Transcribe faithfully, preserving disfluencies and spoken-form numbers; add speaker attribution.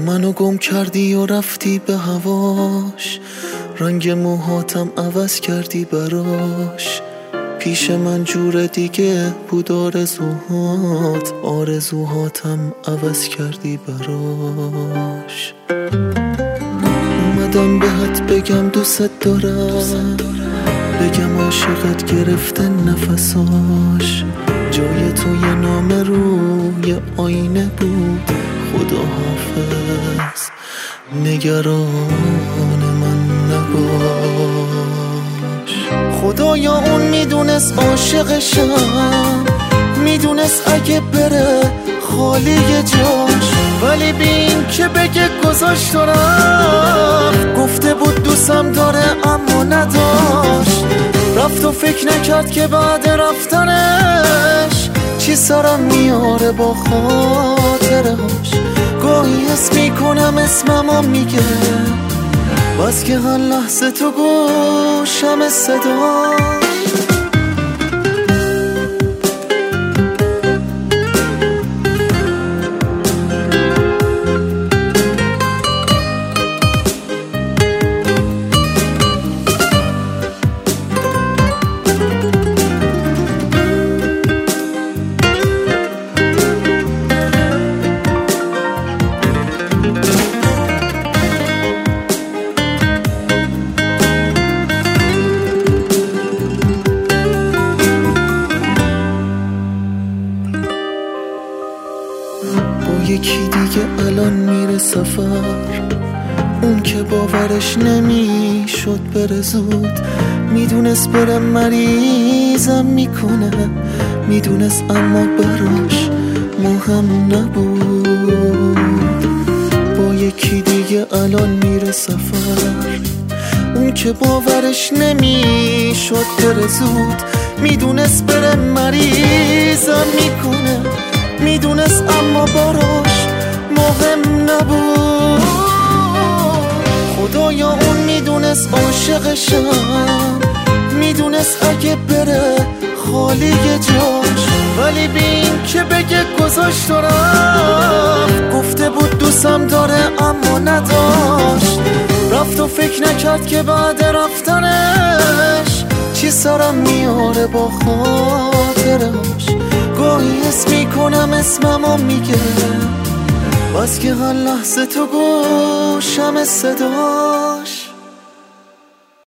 Speaker 1: منو گم کردی و رفتی به هواش، رنگ موهاتم عوض کردی براش. پیش من جور دیگه بود آرزوهات، آرزوهاتم عوض کردی براش. اومدم بهت بگم دوست دارم، بگم عاشقت گرفته نفساش. جای تو یه نام روی آینه بود، خدا حافظ نگران من نباش. خدایا اون میدونست عاشقشم، میدونست اگه بره خالی جاش، ولی بین که بگه گذاشت و رفت. گفته بود دوستم داره اما نداشت، رفت و فکر نکرد که بعد رفتنش چی سرم میاره با خاطرهاش. گاهی حس میکنم اسممو میگه، بس که هر لحظه تو گوشم صداش. یکی دیگه الان میره سفر، اون که باورش نمیشد بره زود. میدونست بره مریضم میکنه، میدونست اما براش مهم نبود. با یکی دیگه الان میره سفر، اون که باورش نمیشد بره زود. میدونست بره مریضم میکنه، میدونست اما براش مهم نبود. خدایا اون میدونست عاشقشم، میدونست اگه بره خالی جاش، ولی بین که بگه گذاشت و رفت. گفته بود دوستم داره اما نداشت، رفت و فکر نکرد که بعد رفتنش چی سرم میاره با خاطرهاش. گاهی حس میکنم اسممو میگه، بس که هر لحظه تو گوشم صداش.